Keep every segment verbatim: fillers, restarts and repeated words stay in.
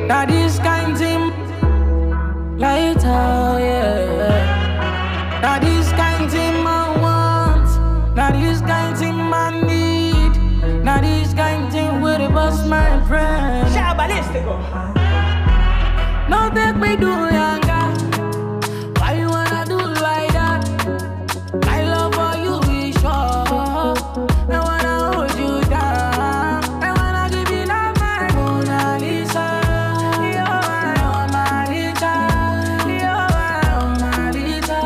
Now this kind thing, lighter, yeah. Now this kind thing I want. Now this kind thing I need. Now this kind thing with it bust my friend. Shabalistico. No take me do younger. Why you wanna do like that? My love for you is sure. I wanna hold you down. I wanna give you love, my Mona Lisa. You're my Mona Lisa. You're my Mona Lisa.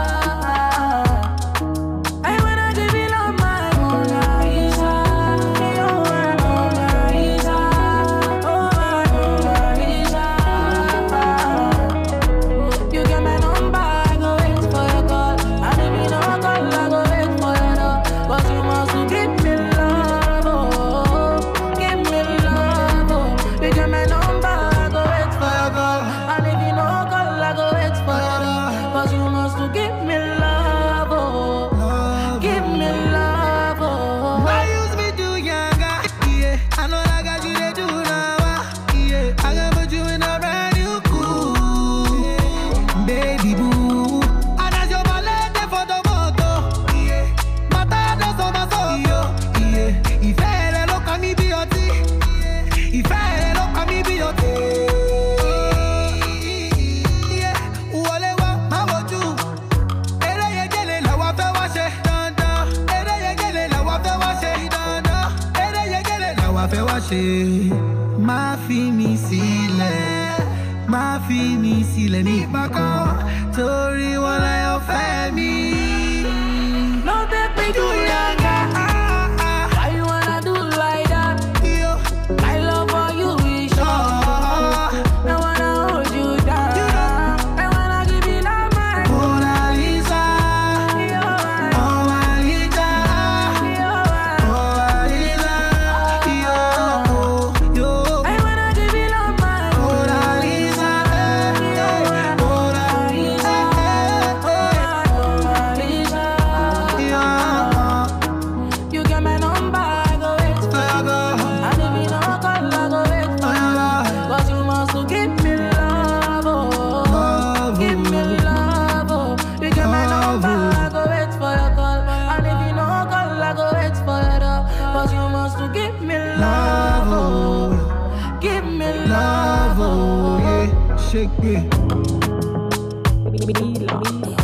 I wanna give you love, my Mona Lisa. You're my Mona Lisa. Oh, my Mona Lisa. You get my number, I go wait for your call. And if you don't call, I go wait for your door. But you must give me love, oh, give me love, oh. You get my number, I go wait for your call. And if you don't call, I go wait for your door. But you must give me love, oh, give me love, oh. I used me do younger, yeah. I know I got you to do now, yeah. I can put you in a brand new cool, baby boo. And as your ballet for the moto, yeah. Mata does on my soul, yeah. If I look at me, be your tea. If I look at me, be your tea. Yeah, wale wa ma woju. Ere ye gele la wa fe wa se dandan. Ere ye gele la wa fe wa se dandan. Ere ye gele la wa fe wa se. Ma fi mi sílẹ̀, ma fi mi sílẹ̀ nígbà kan. Torí wọn láyọ̀ fẹ́ mi. No take me do younger. Why you wanna do like that? Yo, My love for you is sure. I wanna hold you down. I wanna give you love, my Mona Lisa, You're my Mona Lisa, You're my Mona Lisa, yo, yo. I wanna give you love, my Mona Lisa, Mona Lisa, Mona Lisa. yeah. You get my number, I go wait for you. And if you don't call, I go wait for you. But you must give me love, oh, give me love, oh. You get my number, I go wait for your call. And if you don't call, I go wait for your door. But you must give me love, oh, give me love, Love, oh. oh, yeah. Shake me. Be love.